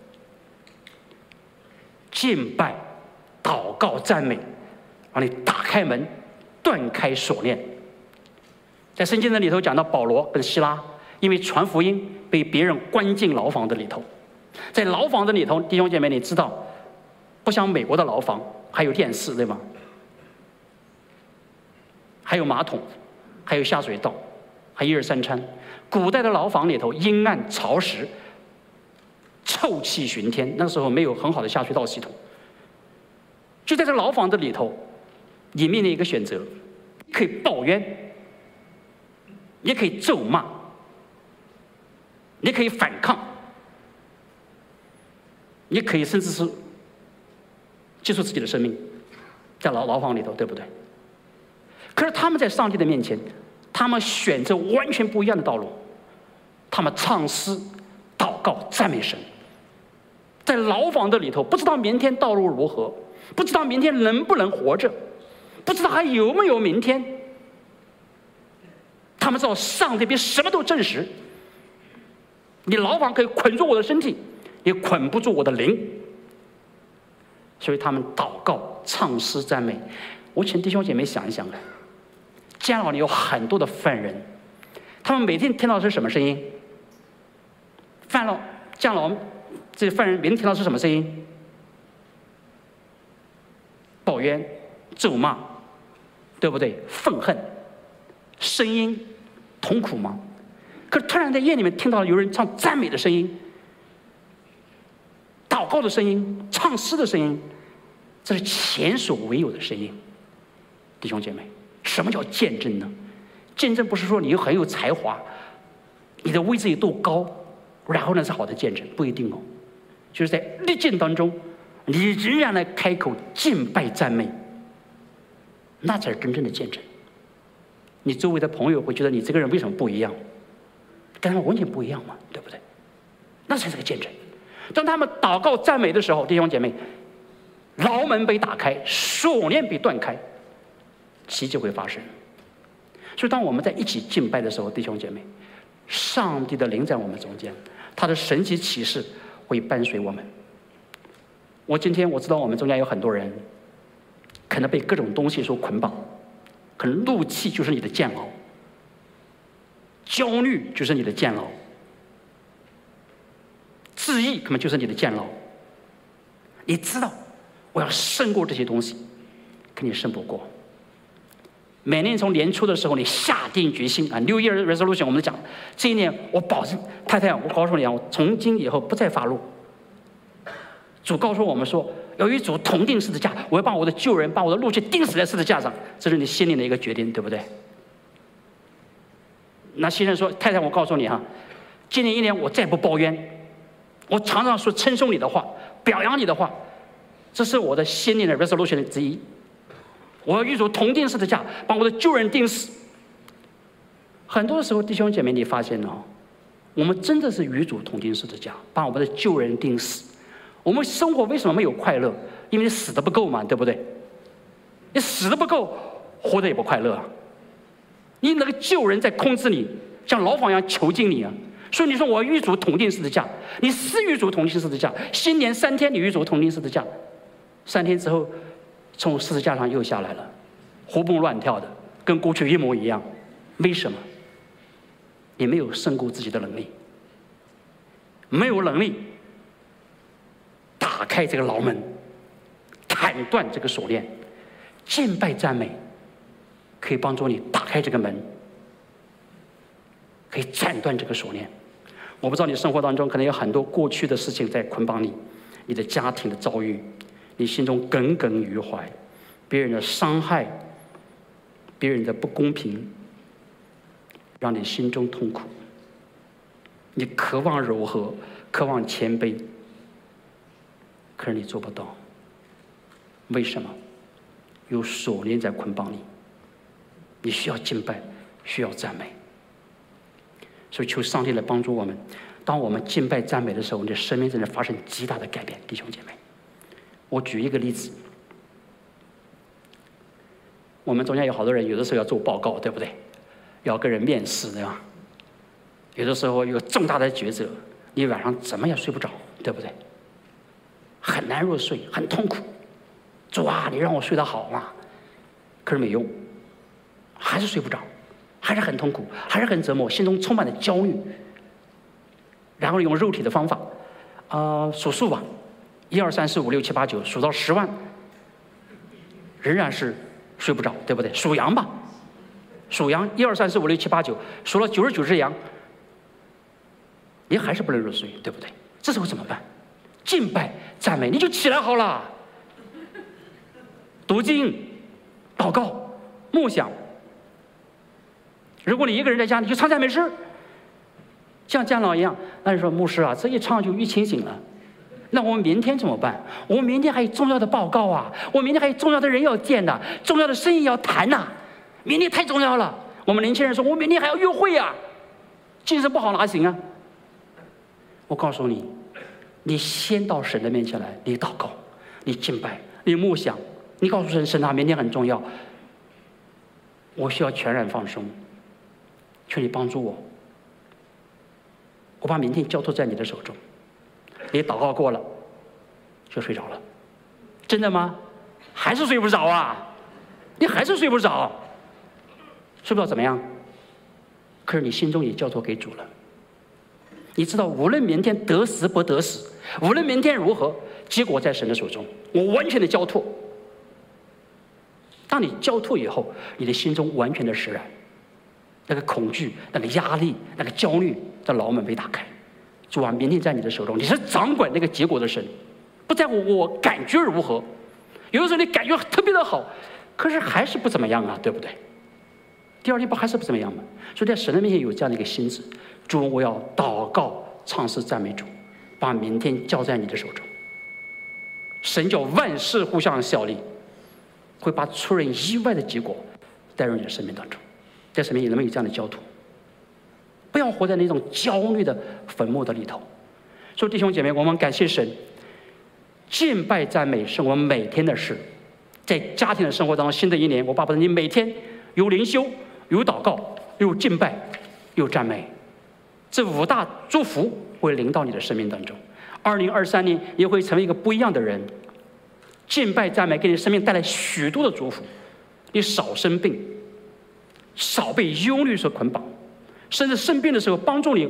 敬拜、祷告、赞美，让你打开门，断开锁链。在圣经的里头讲到保罗跟希拉，因为传福音被别人关进牢房的里头。在牢房的里头，弟兄姐妹，你知道，不像美国的牢房还有电视，对吗？还有马桶，还有下水道，还有一日三餐。古代的牢房里头阴暗潮湿，臭气熏天，那时候没有很好的下水道系统。就在这牢房的里头，你面临一个选择，可以抱怨，也可以咒骂，你可以反抗，你可以甚至是结束自己的生命，在牢牢房里头，对不对？可是他们在上帝的面前，他们选择完全不一样的道路，他们唱诗、祷告、赞美神。在牢房的里头，不知道明天道路如何，不知道明天能不能活着，不知道还有没有明天。他们知道上帝比什么都真实。你牢房可以捆住我的身体，也捆不住我的灵。所以他们祷告、唱诗、赞美。我请弟兄姐妹想一想啊，监牢里有很多的犯人，他们每天听到的是什么声音？犯了监牢这些犯人每天听到的是什么声音？抱怨、咒骂，对不对？愤恨，声音痛苦吗？可是突然在夜里面听到有人唱赞美的声音，祷告的声音，唱诗的声音，这是前所未有的声音。弟兄姐妹，什么叫见证呢？见证不是说你很有才华，你的位置有多高，然后呢是好的见证，不一定哦。就是在历境当中，你仍然来开口敬拜赞美，那才是真正的见证。你周围的朋友会觉得你这个人为什么不一样？跟他们完全不一样嘛，对不对？那才是个见证。当他们祷告赞美的时候，弟兄姐妹，牢门被打开，锁链被断开，奇迹会发生。所以当我们在一起敬拜的时候，弟兄姐妹，上帝的灵在我们中间，他的神奇启示会伴随我们。我今天我知道我们中间有很多人可能被各种东西所捆绑，可能怒气就是你的监牢，焦虑就是你的监牢，自义可能就是你的监牢。你知道我要胜过这些东西，可你胜不过。每年从年初的时候，你下定决心啊 ，New Year Resolution， 我们讲这一年我保证，太太，我告诉你啊，我从今以后不再发怒。主告诉我们说，要与主同定十字架，我要把我的旧人、把我的怒气钉死在十字架上，这是你心里的一个决定，对不对？那先生说，太太，我告诉你哈，今年一年我再不抱怨，我常常说称颂你的话，表扬你的话，这是我的心里的 resolution 之一。我要与主同定十字架，把我的旧人钉死。很多时候，弟兄姐妹，你发现哦，我们真的是与主同定十字架，把我们的旧人钉死。我们生活为什么没有快乐？因为你死的不够嘛，对不对？你死的不够，活得也不快乐啊。你那个旧人在控制你，像牢房一样囚禁你啊。所以你说我要与主同定十字架，你是与主同定十字架。新年三天你与主同定十字架，三天之后从十字架上又下来了，活蹦乱跳的，跟过去一模一样。为什么？你没有胜过自己的能力，没有能力打开这个牢门，砍断这个锁链。敬拜赞美可以帮助你打开这个门，可以斩断这个锁链。我不知道你生活当中可能有很多过去的事情在捆绑你，你的家庭的遭遇，你心中耿耿于怀，别人的伤害，别人的不公平，让你心中痛苦。你渴望柔和，渴望谦卑，可是你做不到。为什么？有锁链在捆绑你。你需要敬拜，需要赞美。所以求上帝来帮助我们，当我们敬拜赞美的时候，你的生命正在发生极大的改变。弟兄姐妹，我举一个例子，我们中间有好多人有的时候要做报告，对不对？要跟人面试，对吧？ 有的时候有重大的抉择，你晚上怎么也睡不着，对不对？很难入睡，很痛苦。主啊，你让我睡得好嘛？可是没用，还是睡不着，还是很痛苦，还是很折磨，心中充满了焦虑。然后用肉体的方法，呃，数数吧，一二三四五六七八九，数到十万，仍然是睡不着，对不对？数羊吧，数羊，一二三四五六七八九，数了九十九只羊，你还是不能入睡，对不对？这时候怎么办？敬拜赞美，你就起来好了。读经、祷告、默想。如果你一个人在家，你就唱赞美诗，像姜老一样。那你说牧师啊，这一唱就一清醒了。那我们明天怎么办？我们明天还有重要的报告啊，我明天还有重要的人要见呐、啊，重要的生意要谈呐、啊，明天太重要了。我们年轻人说，我明天还要约会啊，精神不好哪行啊？我告诉你，你先到神的面前来，你祷告，你敬拜，你默想，你告诉神，神啊，明天很重要，我需要全然放松，求你帮助我，我把明天交托在你的手中。你祷告过了，就睡着了。真的吗？还是睡不着啊？你还是睡不着，睡不着怎么样？可是你心中也交托给主了。你知道，无论明天得死不得死，无论明天如何，结果在神的手中。我完全的交托。当你交托以后，你的心中完全的释然，那个恐惧、那个压力、那个焦虑的牢门被打开。主啊，明天在你的手中，你是掌管那个结果的神，不在乎我感觉如何。有的时候你感觉特别的好，可是还是不怎么样啊，对不对？第二天不还是不怎么样吗？所以在神的面前有这样的一个心智，主，我要祷告、唱诗、赞美主，把明天交在你的手中。神叫万事互相效力，会把出人意外的结果带入你的生命当中。在神面前能不能有这样的交托？不要活在那种焦虑的坟墓的里头。所以弟兄姐妹，我们感谢神，敬拜赞美是我们每天的事。在家庭的生活当中，新的一年，我巴不得你每天有灵修，有祷告，有敬拜，有赞美，这五大祝福会临到你的生命当中。二零二三年也会成为一个不一样的人。敬拜赞美给你生命带来许多的祝福，你少生病，少被忧虑所捆绑，甚至生病的时候帮助你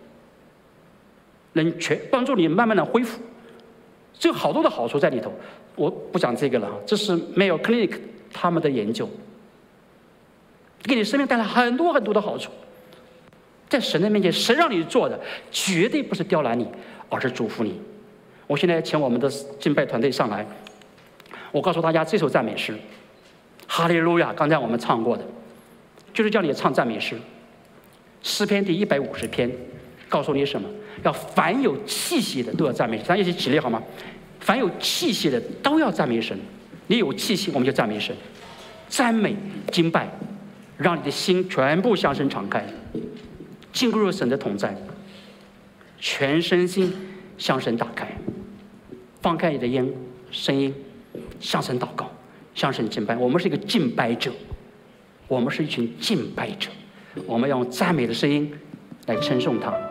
能全帮助你慢慢的恢复，这有好多的好处在里头。我不讲这个了，这是 Mayo Clinic 他们的研究，给你生命带来很多很多的好处。在神的面前，神让你做的绝对不是刁难你，而是祝福你。我现在请我们的敬拜团队上来，我告诉大家这首赞美诗，哈利路亚，刚才我们唱过的，就是叫你唱赞美诗。诗篇第一百五十篇告诉你什么？要凡有气息的都要赞美神。咱一起起立好吗？凡有气息的都要赞美神。你有气息，我们就赞美神。赞美敬拜，让你的心全部向神敞开，进入神的同在，全身心向神打开，放开你的音声音，向神祷告，向神敬拜。我们是一个敬拜者，我们是一群敬拜者，我们要用赞美的声音来称颂他。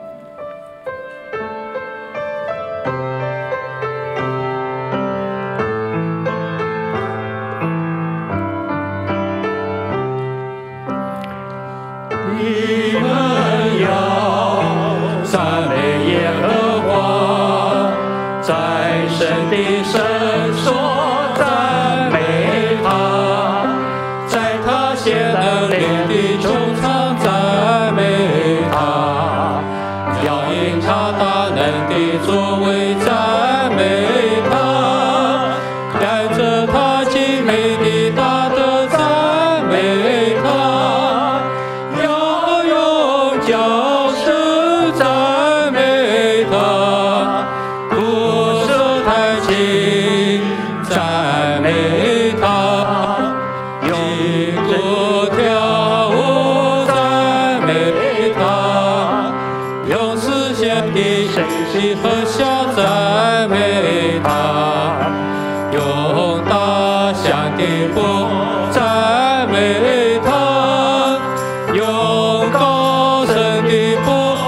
赞美他，用高声的波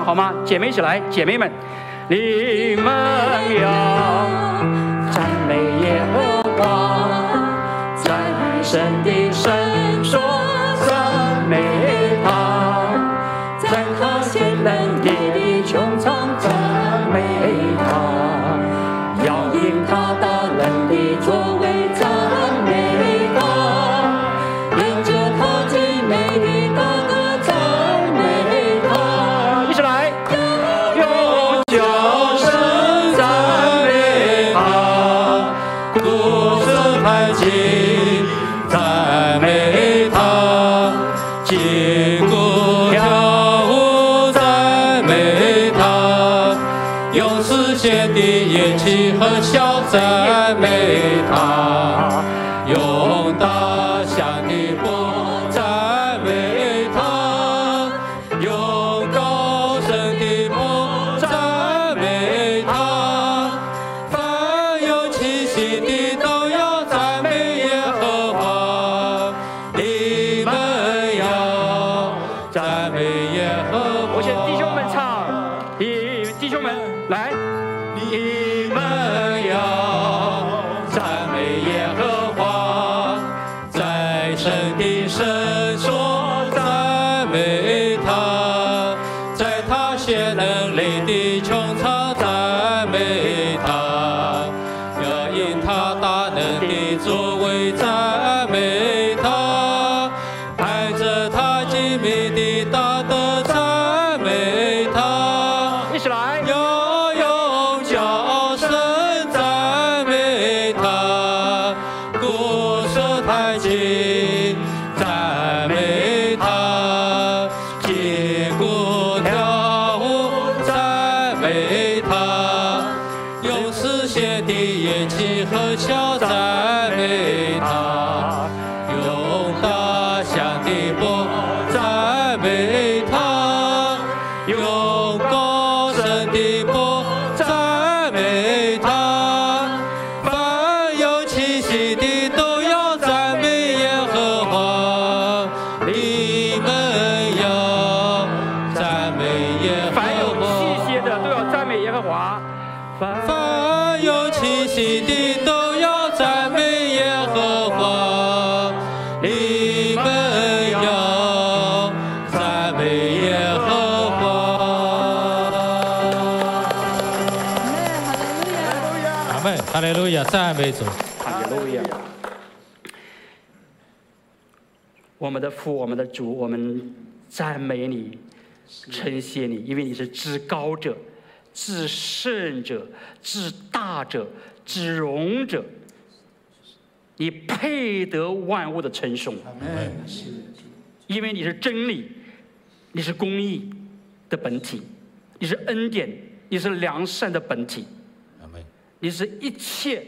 好吗？姐妹一起来，姐妹们，你们要赞美耶和华，在神的圣所赞美他，在他显能力的穹苍赞美他，要因他大能的作为赞美他，因着他极美的大德赞美他。一起来，用叫声赞美他，鼓声弹琴赞美他，击鼓跳舞赞美他，用丝线的乐器和箫赞美他，用大象的钵赞美他，用高声的钵赞美他，凡有气息的都要赞美耶和华，你们要赞美耶和华。我先弟兄们唱，弟弟兄们来，你们要赞美耶和华，在神的圣所赞美他，在他显能力的穹苍赞美他，要因他大能的作为赞美他，按着他极美的大德赞美他。一起来，要用叫声赞美他，鼓声弹琴赞美他，击鼓跳舞赞美他，用丝线的乐器和箫赞美他，用大象的钵赞美他，用高声的钵赞美他，凡有气息的都要赞美耶和华，你们要赞美耶和华。凡有气息的都要赞美耶和华，凡有气息的都要赞美耶和华，你们要赞美耶和华。 阿门，哈利路亚，赞美主。 哈利路亚！我们的父，我们的主，我们赞美你，称谢你，因为你是至高者、至圣者、至大者、至荣者，你配得万物的称颂。因为你是真理，你是公义的本体，你是恩典，你是良善的本体，你是一切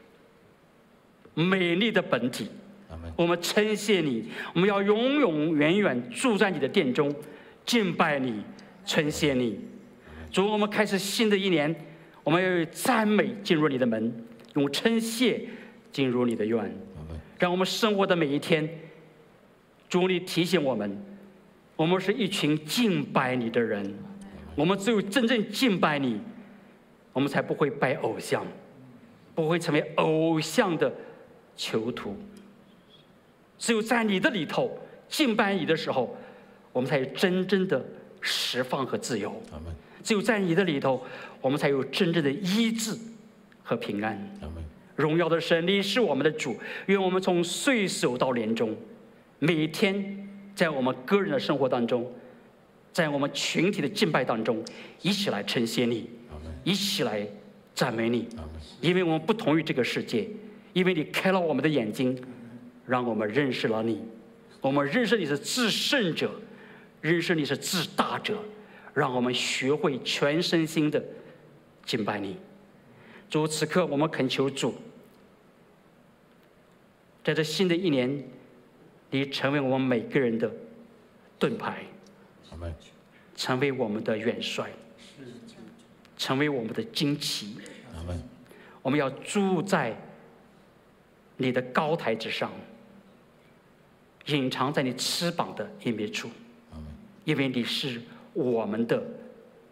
美丽的本体。我们称谢你，我们要永永远远住在你的殿中，敬拜你，称谢你。主，我们开始新的一年，我们要用赞美进入你的门，用称谢进入你的院，让我们生活的每一天，主你提醒我们，我们是一群敬拜你的人，我们只有真正敬拜你，我们才不会拜偶像，不会成为偶像的囚徒。只有在你的里头敬拜你的时候，我们才有真正的释放和自由。只有在你的里头，我们才有真正的医治和平安。荣耀的神，你是我们的主，愿我们从岁首到年终，每天在我们个人的生活当中，在我们群体的敬拜当中，一起来称谢你，一起来赞美你，因为我们不同于这个世界，因为你开了我们的眼睛，让我们认识了你，我们认识你是至圣者，认识你是至大者，让我们学会全身心的敬拜你。主，此刻我们恳求主，在这新的一年，你成为我们每个人的盾牌，成为我们的元帅，成为我们的旌旗。我们要住在你的高台之上，隐藏在你翅膀的隐秘处，因为你是我们的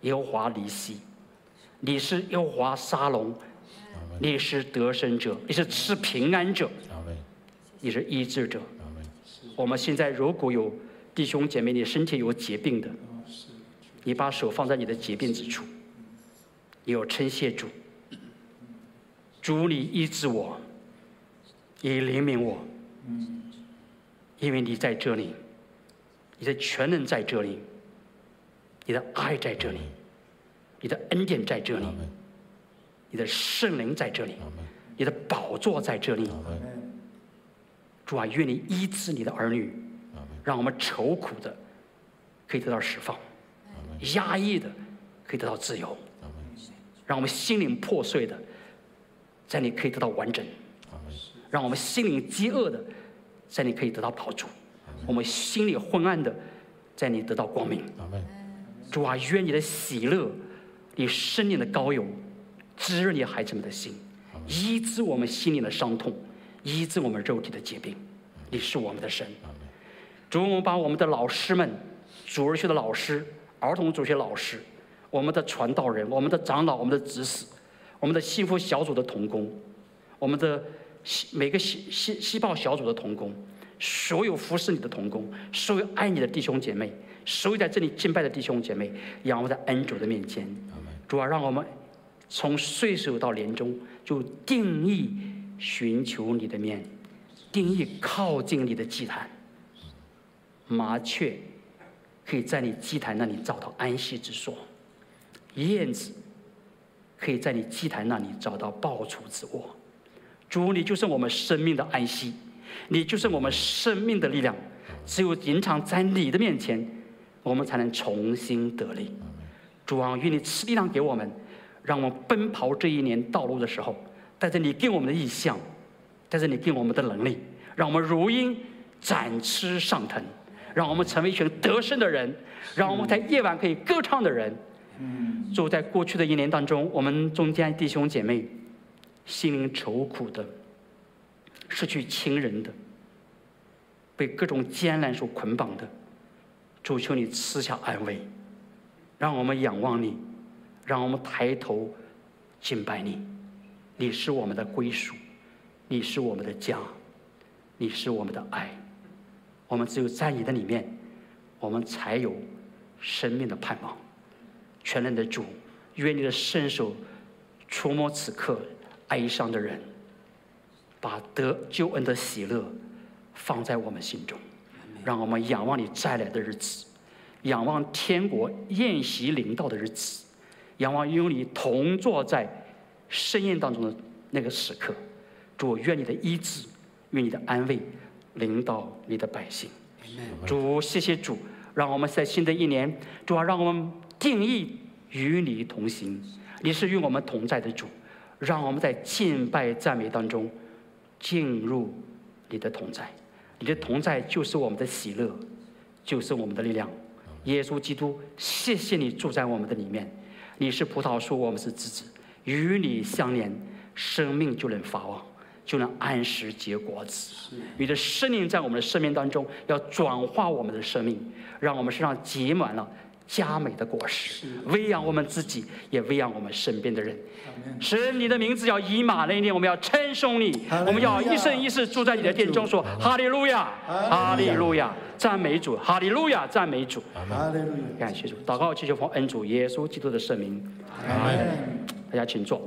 耶和华尼西，你是耶和华沙龙，你是得胜者，你是赐平安者，你是医治者。我们现在如果有弟兄姐妹，你身体有疾病的，你把手放在你的疾病之处，你有称谢主，主你医治我，你怜悯我，因为你在这里，你的全能在这里，你的爱在这里，你的恩典在这里，你的圣灵在这里，你的宝座在这里。主啊，愿你医治你的儿女，让我们愁苦的可以得到释放，压抑的可以得到自由，让我们心灵破碎的在你可以得到完整，让我们心灵饥饿的在你可以得到饱足，我们心里昏暗的在你得到光明。主啊，愿你的喜乐，你生命的膏油滋润你孩子们的心，医治我们心灵的伤痛，医治我们肉体的疾病。你是我们的神。主，我们把我们的老师们，主日学的老师、儿童主学老师，我们的传道人、我们的长老、我们的执事、我们的幸福小组的同工，我们的每个细细细胞小组的同工，所有服侍你的同工，所有爱你的弟兄姐妹，所有在这里敬拜的弟兄姐妹，仰望在恩主的面前。主啊，让我们从岁首到年终就定义寻求你的面，定义靠近你的祭坛。麻雀可以在你祭坛那里找到安息之所，燕子可以在你祭坛那里找到抱雏之窝。主，你就是我们生命的安息，你就是我们生命的力量。只有隐藏在你的面前，我们才能重新得力。主啊，愿你赐力量给我们，让我们奔跑这一年道路的时候，带着你给我们的意象，带着你给我们的能力，让我们如鹰展翅上腾，让我们成为一群得胜的人，让我们在夜晚可以歌唱的人。主，在过去的一年当中，我们中间弟兄姐妹心灵愁苦的，失去亲人的，被各种艰难所捆绑的，主，求你赐下安慰，让我们仰望你，让我们抬头敬拜你。你是我们的归属，你是我们的家，你是我们的爱。我们只有在你的里面，我们才有生命的盼望。全能的主，愿你的圣手触摸此刻哀伤的人，把得救恩的喜乐放在我们心中，让我们仰望你再来的日子，仰望天国宴席临到的日子，仰望与你同坐在盛宴当中的那个时刻。主，愿你的医治，愿你的安慰临到你的百姓。主，谢谢主，让我们在新的一年，主啊，让我们定义与你同行，你是与我们同在的主，让我们在敬拜赞美当中进入你的同在。你的同在就是我们的喜乐，就是我们的力量。耶稣基督，谢谢你住在我们的里面，你是葡萄树，我们是枝子，与你相连，生命就能发旺，就能按时结果子。你的生命在我们的生命当中要转化我们的生命，让我们身上结满了佳美的果实，喂养我们自己，也喂养我们身边的人。神，你的名字要以马内利，我们要称颂你，我们要一生一世住在你的殿中，说哈利路亚，哈利路亚，赞美主，哈利路亚，赞美主，感谢主。祷告祈求奉恩主耶稣基督的圣名，阿门。大家请坐。